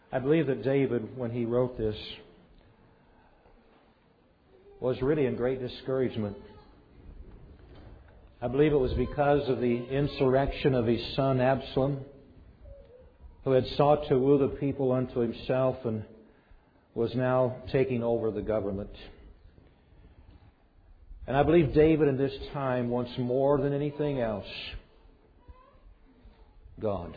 I believe that David, when he wrote this, was really in great discouragement. I believe it was because of the insurrection of his son Absalom, who had sought to woo the people unto himself and was now taking over the government. And I believe David in this time wants more than anything else God.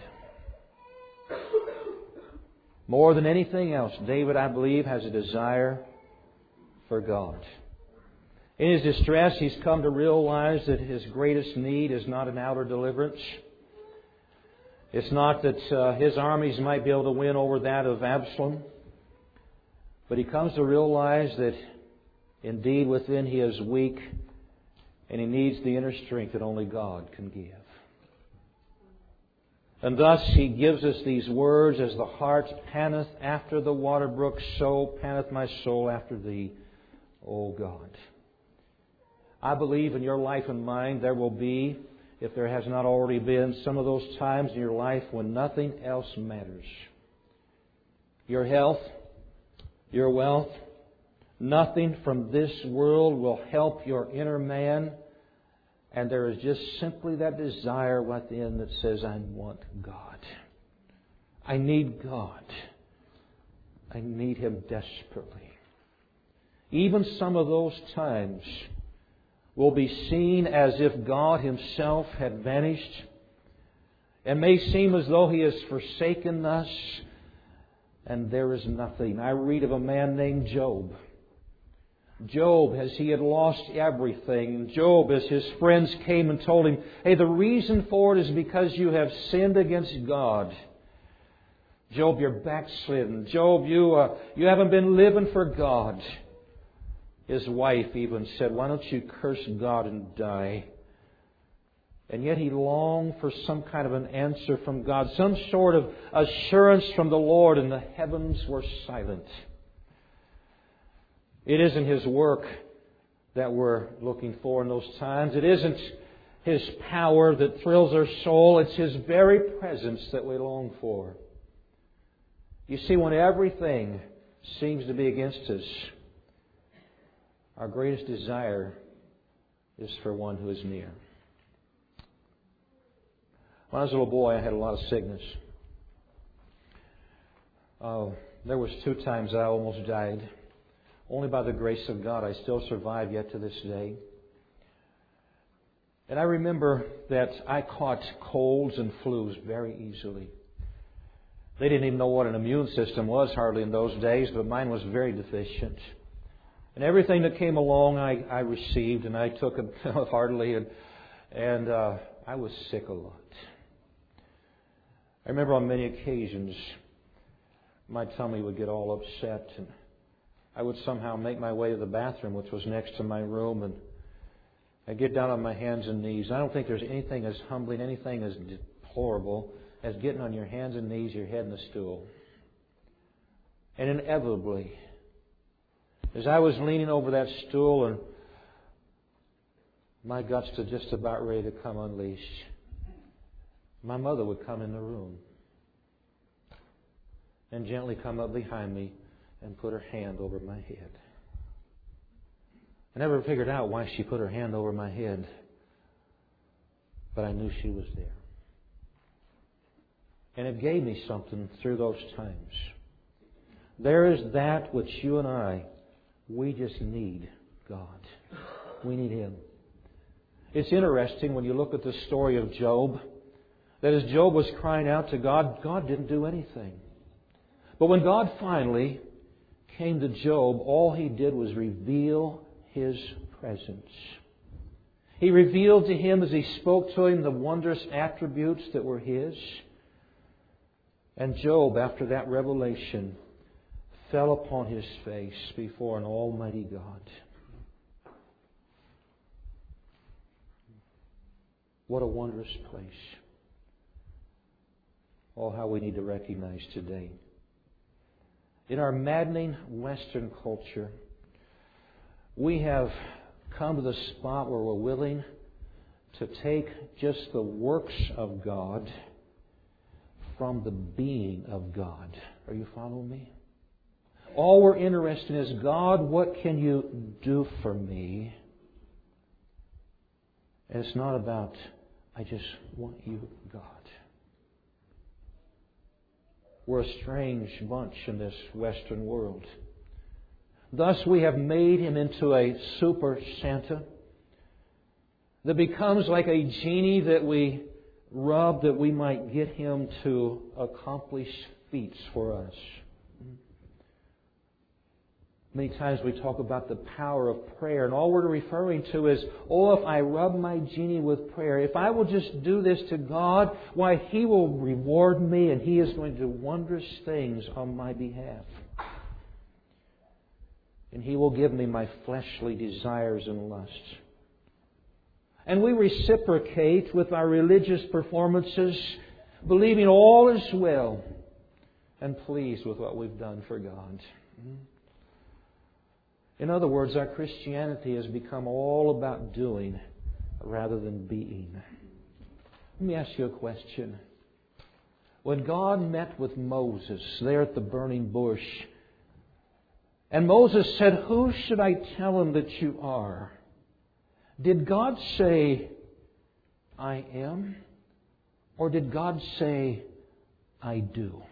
More than anything else, David, I believe, has a desire for God. In his distress, he's come to realize that his greatest need is not an outer deliverance. It's not that his armies might be able to win over that of Absalom. But he comes to realize that indeed within he is weak and he needs the inner strength that only God can give. And thus he gives us these words, as the hart panteth after the water brook, so panteth my soul after Thee, O God. I believe in your life and mine there will be, if there has not already been, some of those times in your life when nothing else matters. Your health, your wealth, nothing from this world will help your inner man. And there is just simply that desire within that says, I want God. I need God. I need Him desperately. Even some of those times will be seen as if God Himself had vanished, and may seem as though He has forsaken us and there is nothing. I read of a man named Job. Job, as he had lost everything. Job, as his friends came and told him, hey, the reason for it is because you have sinned against God. Job, you're backslidden. Job, you haven't been living for God. His wife even said, why don't you curse God and die? And yet he longed for some kind of an answer from God, some sort of assurance from the Lord, and the heavens were silent. It isn't His work that we're looking for in those times. It isn't His power that thrills our soul. It's His very presence that we long for. You see, when everything seems to be against us, our greatest desire is for one who is near. When I was a little boy, I had a lot of sickness. There was 2 times I almost died. Only by the grace of God I still survive yet to this day. And I remember that I caught colds and flus very easily. They didn't even know what an immune system was hardly in those days, but mine was very deficient. And everything that came along I received, and I took it heartily, and I was sick a lot. I remember on many occasions my tummy would get all upset, and I would somehow make my way to the bathroom, which was next to my room, and I'd get down on my hands and knees. I don't think there's anything as humbling, anything as deplorable as getting on your hands and knees, your head in the stool. And inevitably, as I was leaning over that stool and my guts were just about ready to come unleashed, my mother would come in the room and gently come up behind me and put her hand over my head. I never figured out why she put her hand over my head, but I knew she was there. And it gave me something through those times. There is that which you and we just need God. We need Him. It's interesting when you look at the story of Job, that as Job was crying out to God, God didn't do anything. But when God finally came to Job, all He did was reveal His presence. He revealed to him, as He spoke to him, the wondrous attributes that were His. And Job, after that revelation, fell upon his face before an almighty God. What a wondrous place. Oh, how we need to recognize today. In our maddening Western culture, we have come to the spot where we're willing to take just the works of God, from the being of God. Are you following me? All we're interested in is, God, what can you do for me? And it's not about, I just want you, God. We're a strange bunch in this Western world. Thus we have made Him into a super Santa that becomes like a genie that we rub that we might get Him to accomplish feats for us. Many times we talk about the power of prayer, and all we're referring to is, oh, if I rub my genie with prayer, if I will just do this to God, why, He will reward me and He is going to do wondrous things on my behalf. And He will give me my fleshly desires and lusts. And we reciprocate with our religious performances, believing all is well and pleased with what we've done for God. In other words, our Christianity has become all about doing rather than being. Let me ask you a question. When God met with Moses there at the burning bush, and Moses said, "Who should I tell him that you are?" Did God say, "I am"? Or did God say, "I do"?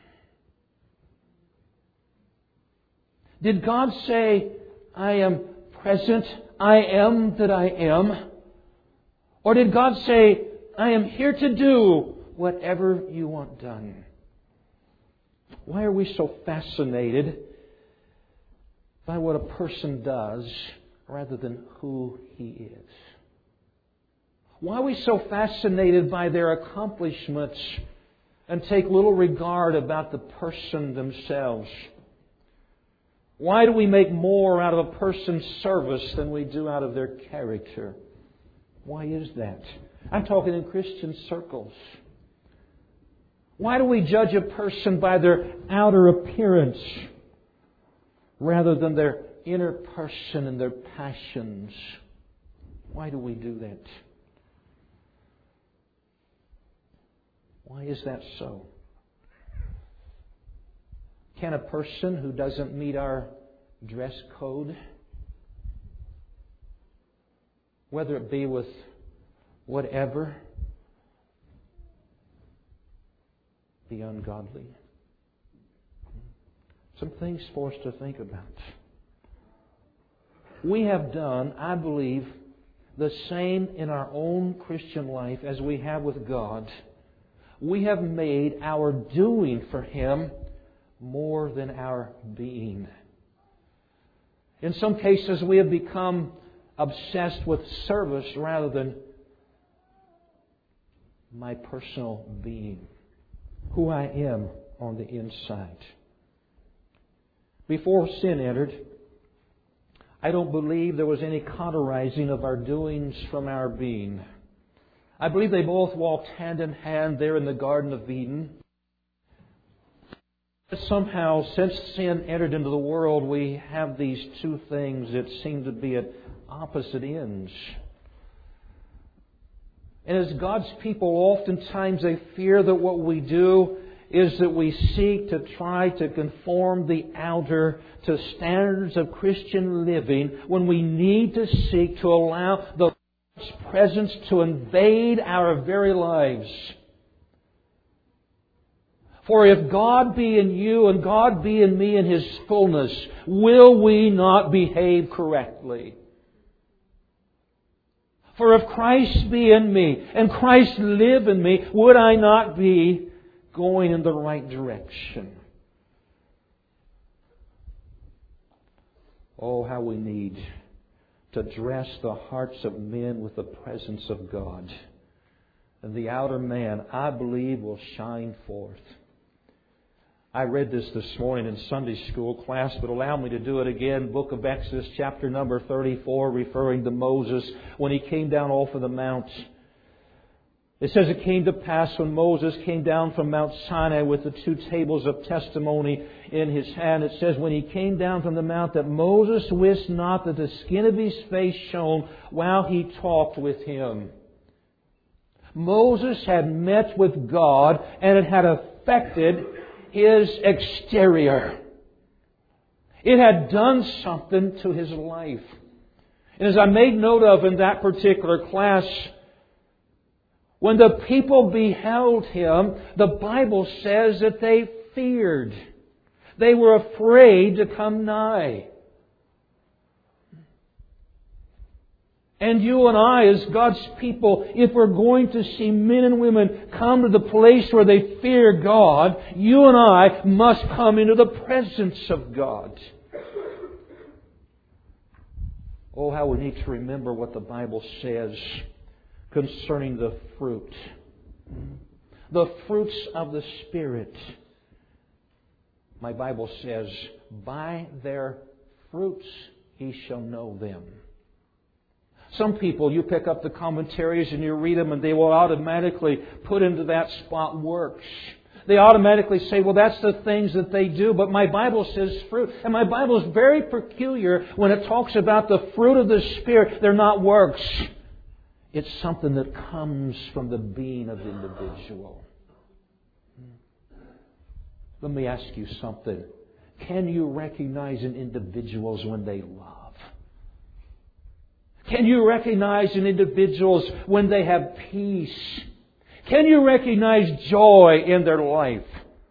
Did God say, "I am present, I am that I am"? Or did God say, "I am here to do whatever you want done"? Why are we so fascinated by what a person does rather than who he is? Why are we so fascinated by their accomplishments and take little regard about the person themselves? Why do we make more out of a person's service than we do out of their character? Why is that? I'm talking in Christian circles. Why do we judge a person by their outer appearance rather than their inner person and their passions? Why do we do that? Why is that so? Can a person who doesn't meet our dress code, whether it be with whatever, be ungodly? Some things for us to think about. We have done, I believe, the same in our own Christian life as we have with God. We have made our doing for Him more than our being. In some cases, we have become obsessed with service rather than my personal being, who I am on the inside. Before sin entered, I don't believe there was any cauterizing of our doings from our being. I believe they both walked hand in hand there in the Garden of Eden. But somehow, since sin entered into the world, we have these two things that seem to be at opposite ends. And as God's people, oftentimes they fear that what we do is that we seek to try to conform the outer to standards of Christian living when we need to seek to allow the Lord's presence to invade our very lives. For if God be in you and God be in me in His fullness, will we not behave correctly? For if Christ be in me and Christ live in me, would I not be going in the right direction? Oh, how we need to dress the hearts of men with the presence of God. And the outer man, I believe, will shine forth. I read this morning in Sunday school class, but allow me to do it again. Book of Exodus, chapter number 34, referring to Moses when he came down off of the mount. It says, "It came to pass when Moses came down from Mount Sinai with the 2 tables of testimony in his hand." It says, "When he came down from the mount, that Moses wist not that the skin of his face shone while he talked with him." Moses had met with God and it had affected affected his exterior. It had done something to his life. And as I made note of in that particular class, when the people beheld him, the Bible says that they feared. They were afraid to come nigh. And you and I, as God's people, if we're going to see men and women come to the place where they fear God, you and I must come into the presence of God. Oh, how we need to remember what the Bible says concerning the fruit. The fruits of the Spirit. My Bible says, by their fruits ye shall know them. Some people, you pick up the commentaries and you read them and they will automatically put into that spot works. They automatically say, well, that's the things that they do. But my Bible says fruit. And my Bible is very peculiar when it talks about the fruit of the Spirit. They're not works. It's something that comes from the being of the individual. Let me ask you something. Can you recognize in individuals when they love? Can you recognize in individuals when they have peace? Can you recognize joy in their life?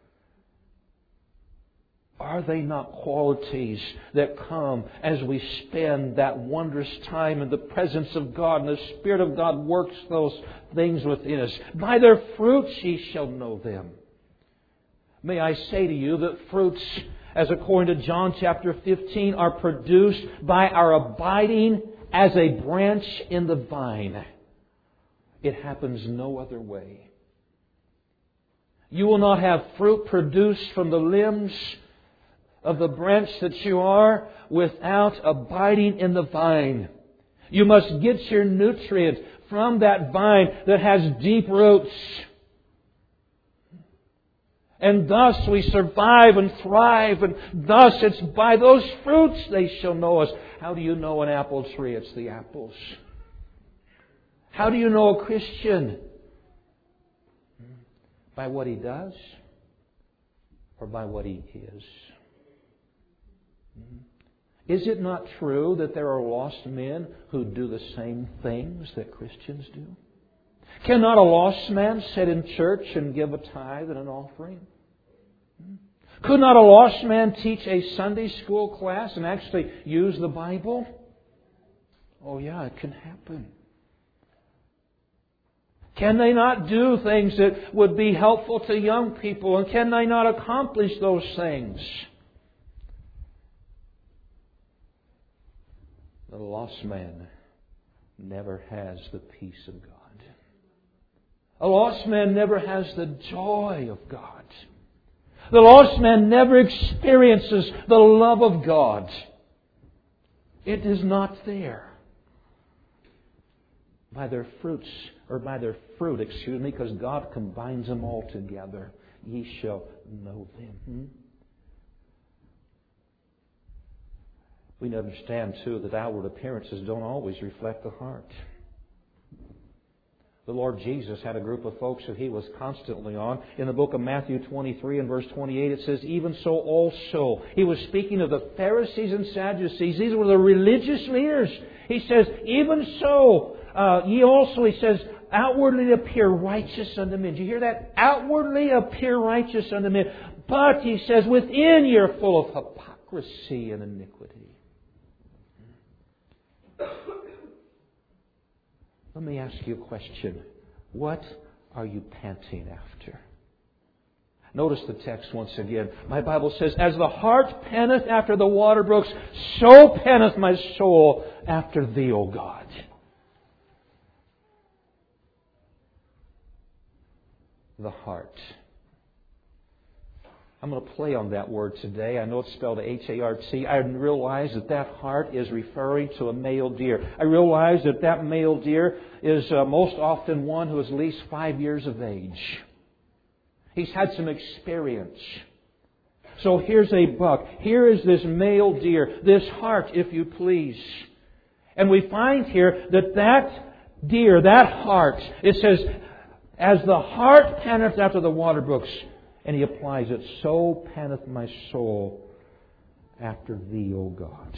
Are they not qualities that come as we spend that wondrous time in the presence of God and the Spirit of God works those things within us? By their fruits ye shall know them. May I say to you that fruits, as according to John chapter 15, are produced by our abiding as a branch in the vine. It happens no other way. You will not have fruit produced from the limbs of the branch that you are without abiding in the vine. You must get your nutrient from that vine that has deep roots. And thus we survive and thrive, and thus it's by those fruits they shall know us. How do you know an apple tree? It's the apples. How do you know a Christian? By what he does or by what he is? Is it not true that there are lost men who do the same things that Christians do? Cannot a lost man sit in church and give a tithe and an offering? Could not a lost man teach a Sunday school class and actually use the Bible? Oh yeah, it can happen. Can they not do things that would be helpful to young people? And can they not accomplish those things? The lost man never has the peace of God. A lost man never has the joy of God. The lost man never experiences the love of God. It is not there. By their fruits, or by their fruit, because God combines them all together, ye shall know them. We understand, too, that outward appearances don't always reflect the heart. The Lord Jesus had a group of folks that He was constantly on. In the book of Matthew 23 and verse 28, it says, even so also. He was speaking of the Pharisees and Sadducees. These were the religious leaders. He says, even so, ye also, He says, outwardly appear righteous unto men. Do you hear that? Outwardly appear righteous unto men. But, He says, within ye are full of hypocrisy and iniquity. Let me ask you a question. What are you panting after? Notice the text once again. My Bible says, as the hart panteth after the water brooks, so panteth my soul after Thee, O God. The heart. I'm going to play on that word today. I know it's spelled H-A-R-T. I realize that heart is referring to a male deer. I realize that male deer is most often one who is at least 5 years of age. He's had some experience. So here's a buck. Here is this male deer, this hart, if you please. And we find here that deer, that hart, it says, as the hart panteth after the water brooks. And he applies it, so panteth my soul after Thee, O God.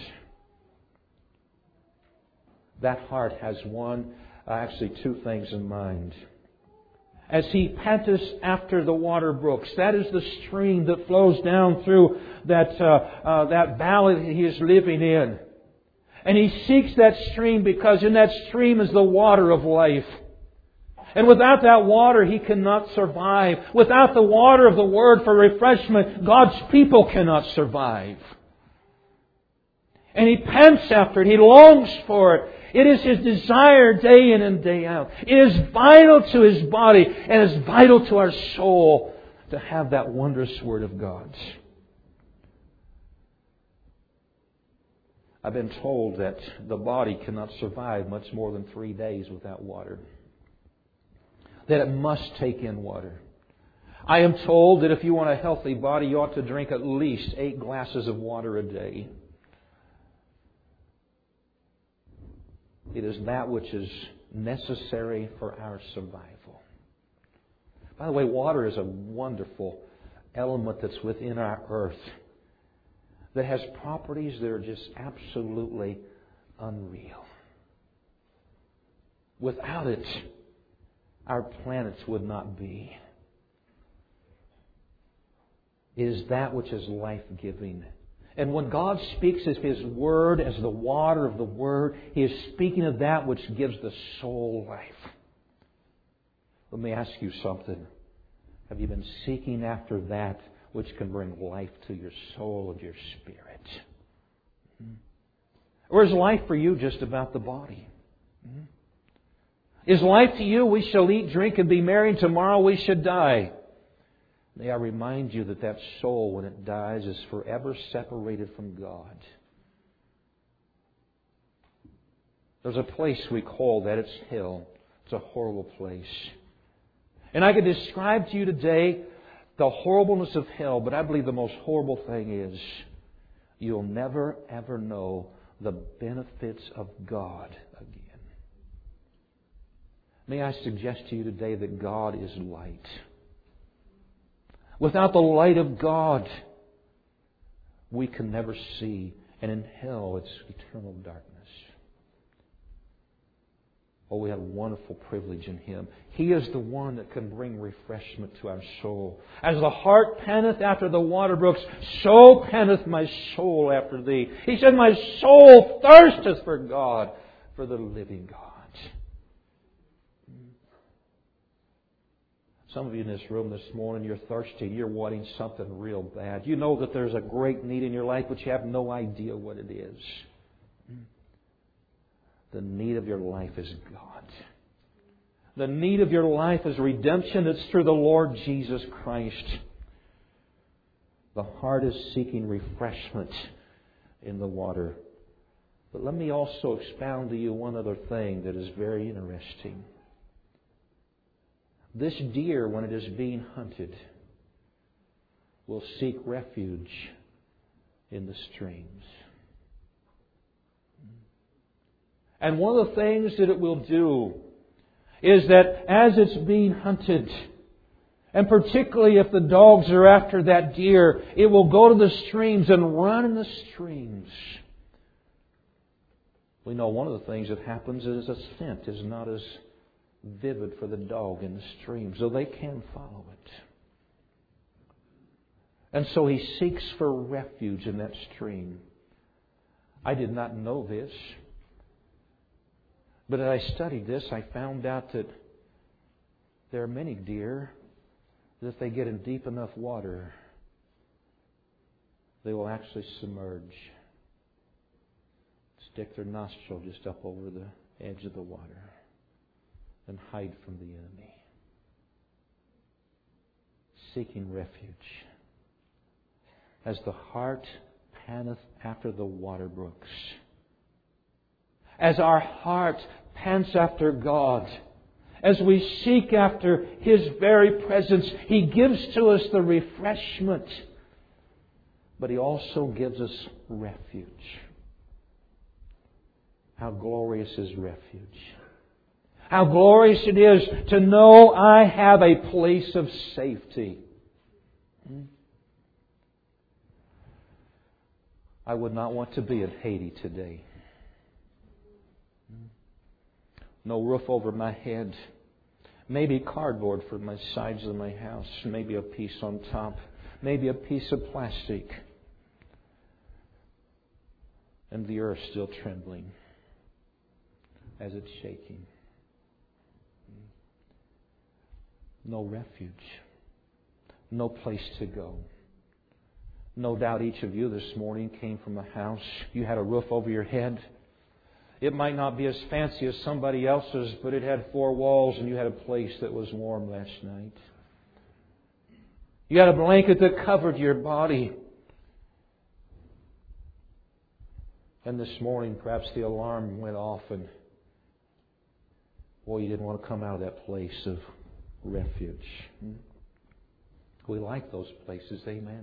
That heart has two things in mind. As he panteth after the water brooks, that is the stream that flows down through that valley that he is living in. And he seeks that stream because in that stream is the water of life. And without that water, he cannot survive. Without the water of the Word for refreshment, God's people cannot survive. And he pants after it. He longs for it. It is his desire day in and day out. It is vital to his body and is vital to our soul to have that wondrous Word of God. I've been told that the body cannot survive much more than 3 days without water. That it must take in water. I am told that if you want a healthy body, you ought to drink at least 8 glasses of water a day. It is that which is necessary for our survival. By the way, water is a wonderful element that's within our earth that has properties that are just absolutely unreal. Without it, our planets would not be. It is that which is life-giving. And when God speaks of His Word as the water of the Word, He is speaking of that which gives the soul life. Let me ask you something. Have you been seeking after that which can bring life to your soul and your spirit? Or is life for you just about the body? Is life to you, we shall eat, drink, and be merry, and tomorrow we should die? May I remind you that that soul, when it dies, is forever separated from God. There's a place we call that. It's hell. It's a horrible place. And I could describe to you today the horribleness of hell, but I believe the most horrible thing is you'll never, ever know the benefits of God again. May I suggest to you today that God is light. Without the light of God, we can never see. And in hell, it's eternal darkness. Oh, we have a wonderful privilege in Him. He is the one that can bring refreshment to our soul. As the hart panteth after the water brooks, so panteth my soul after Thee. He said, my soul thirsteth for God, for the living God. Some of you in this room this morning, you're thirsty. You're wanting something real bad. You know that there's a great need in your life, but you have no idea what it is. The need of your life is God. The need of your life is redemption that's through the Lord Jesus Christ. The heart is seeking refreshment in the water. But let me also expound to you one other thing that is very interesting. This deer, when it is being hunted, will seek refuge in the streams. And one of the things that it will do is that as it's being hunted, and particularly if the dogs are after that deer, it will go to the streams and run in the streams. We know one of the things that happens is a scent is not as vivid for the dog in the stream, so they can follow it. And so he seeks for refuge in that stream. I did not know this, but as I studied this, I found out that there are many deer that if they get in deep enough water, they will actually submerge, stick their nostril just up over the edge of the water, and hide from the enemy, seeking refuge. As the hart panteth after the water brooks, as our heart pants after God, as we seek after His very presence, He gives to us the refreshment, but He also gives us refuge. How glorious is refuge! How glorious it is to know I have a place of safety. I would not want to be in Haiti today. No roof over my head. Maybe cardboard for my sides of my house. Maybe a piece on top. Maybe a piece of plastic. And the earth still trembling as it's shaking. No refuge. No place to go. No doubt each of you this morning came from a house. You had a roof over your head. It might not be as fancy as somebody else's, but it had 4 walls and you had a place that was warm last night. You had a blanket that covered your body. And this morning perhaps the alarm went off and, boy, you didn't want to come out of that place of refuge. We like those places, amen.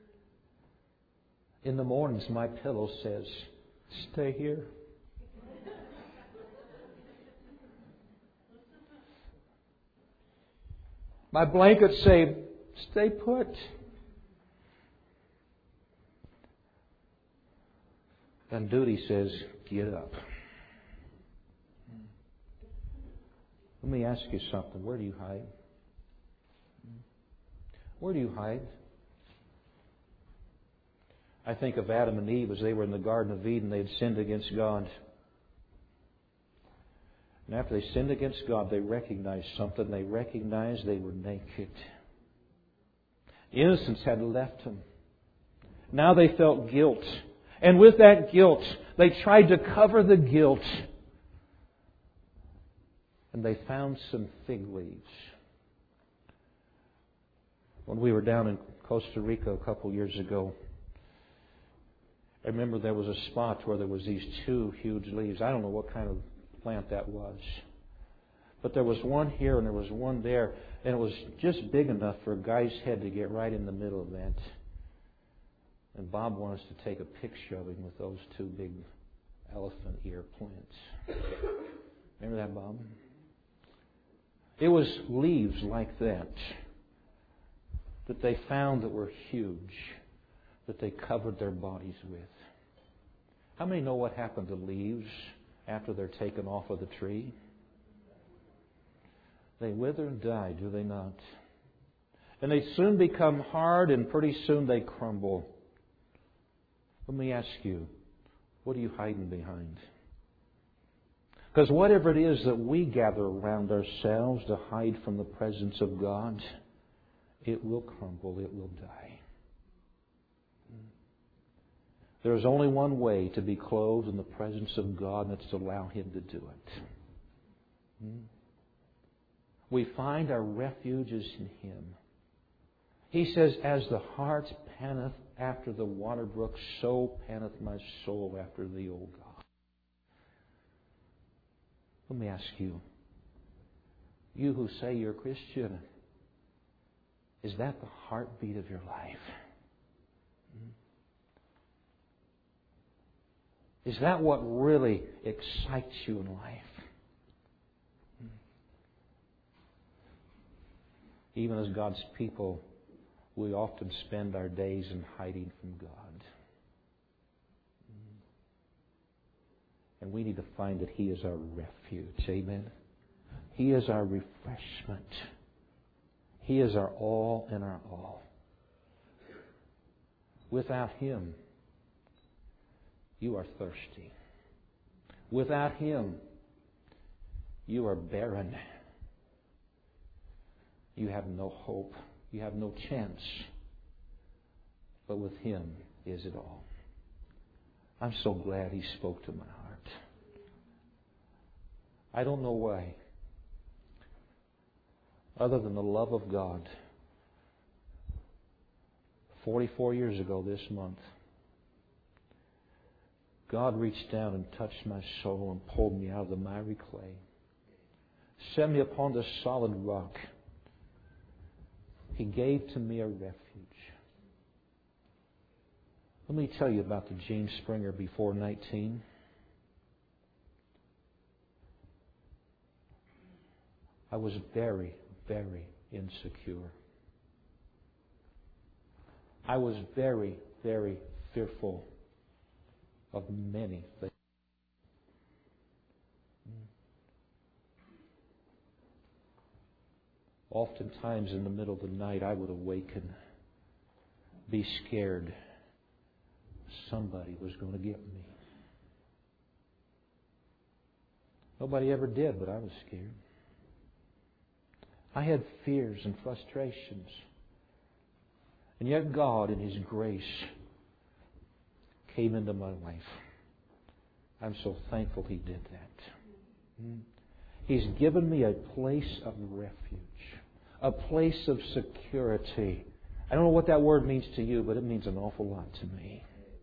In the mornings, my pillow says, stay here. My blankets say, stay put. And duty says, get up. Let me ask you something. Where do you hide? Where do you hide? I think of Adam and Eve as they were in the Garden of Eden. They had sinned against God. And after they sinned against God, they recognized something. They recognized they were naked. Innocence had left them. Now they felt guilt. And with that guilt, they tried to cover the guilt. And they found some fig leaves. When we were down in Costa Rica a couple years ago, I remember there was a spot where there was these 2 huge leaves. I don't know what kind of plant that was. But there was one here and there was one there. And it was just big enough for a guy's head to get right in the middle of that. And Bob wanted us to take a picture of him with those 2 big elephant ear plants. Remember that, Bob? It was leaves like that they found that were huge, that they covered their bodies with. How many know what happened to leaves after they're taken off of the tree? They wither and die, do they not? And they soon become hard and pretty soon they crumble. Let me ask you, what are you hiding behind? Because whatever it is that we gather around ourselves to hide from the presence of God, it will crumble, it will die. There is only one way to be clothed in the presence of God, and it's to allow Him to do it. We find our refuges in Him. He says, as the hart panteth after the water brook, so panteth my soul after Thee, O God. Let me ask you, you who say you're a Christian, is that the heartbeat of your life? Is that what really excites you in life? Even as God's people, we often spend our days in hiding from God. And we need to find that He is our refuge. Amen? He is our refreshment. He is our all and our all. Without Him, you are thirsty. Without Him, you are barren. You have no hope. You have no chance. But with Him is it all. I'm so glad He spoke to my heart. I don't know why. Other than the love of God. 44 years ago this month, God reached down and touched my soul and pulled me out of the miry clay. Set me upon the solid rock. He gave to me a refuge. Let me tell you about the Gene Springer before 19. I was very, very insecure. I was very, very fearful of many things. Oftentimes in the middle of the night I would awaken, be scared somebody was going to get me. Nobody ever did, but I was scared. I had fears and frustrations. And yet God, in His grace, came into my life. I'm so thankful He did that. He's given me a place of refuge, a place of security. I don't know what that word means to you, but it means an awful lot to me.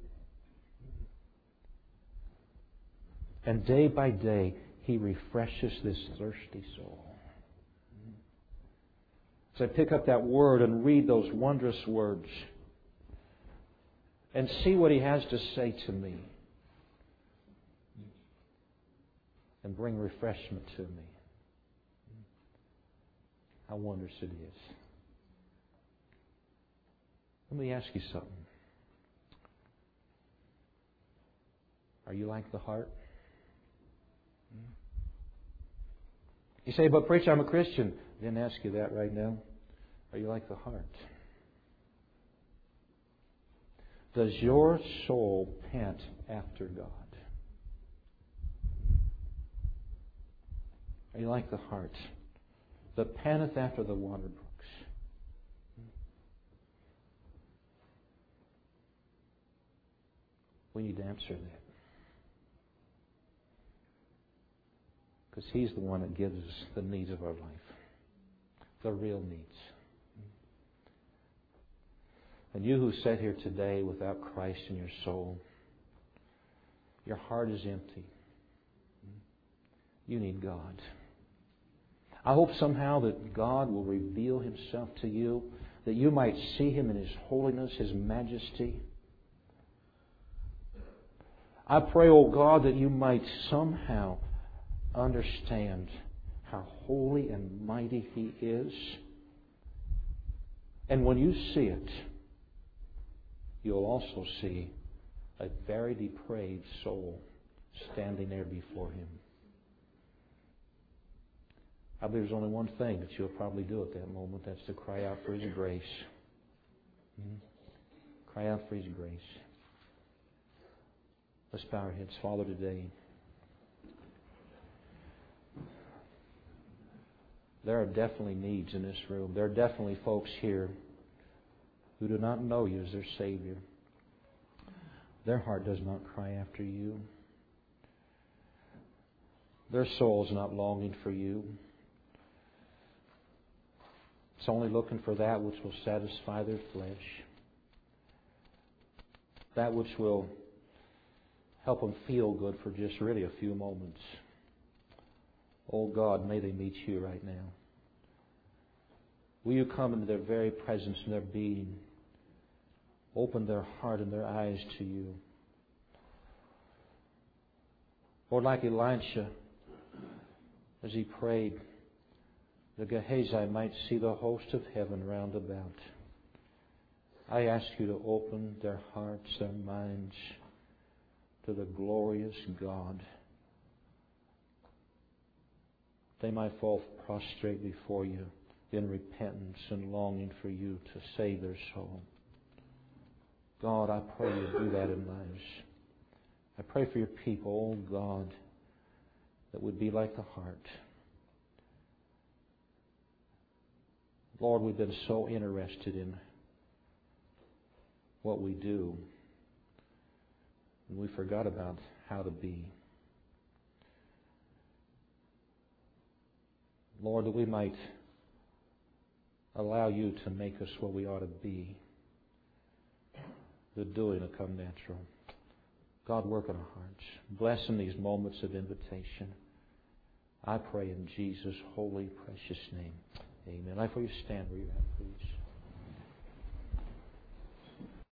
And day by day, He refreshes this thirsty soul. As I pick up that word and read those wondrous words and see what He has to say to me and bring refreshment to me, how wondrous it is. Let me ask you something. Are you like the heart? You say, but preacher, I'm a Christian. I didn't ask you that right now. Are you like the heart? Does your soul pant after God? Are you like the heart that panteth after the water brooks? We need to answer that. Because He's the one that gives us the needs of our life. The real needs. And you who sit here today without Christ in your soul, your heart is empty. You need God. I hope somehow that God will reveal Himself to you, that you might see Him in His holiness, His majesty. I pray, oh God, that you might somehow understand how holy and mighty He is. And when you see it, you'll also see a very depraved soul standing there before Him. I believe there's only one thing that you'll probably do at that moment. That's to cry out for His grace. Cry out for His grace. Let's bow our heads. Father, today, there are definitely needs in this room. There are definitely folks here who do not know You as their Savior. Their heart does not cry after You. Their soul is not longing for You. It's only looking for that which will satisfy their flesh. That which will help them feel good for just really a few moments. Oh God, may they meet You right now. Will You come into their very presence and their being? Open their heart and their eyes to You. Lord, like Elisha, as he prayed, that Gehazi might see the host of heaven round about. I ask You to open their hearts, their minds to the glorious God. They might fall prostrate before You in repentance and longing for You to save their soul. God, I pray You do that in lives. I pray for Your people, oh God, that would be like the heart. Lord, we've been so interested in what we do, and we forgot about how to be. Lord, that we might allow You to make us what we ought to be. The doing will come natural. God, work in our hearts. Bless in these moments of invitation. I pray in Jesus' holy, precious name. Amen. I for you stand where you're at, please.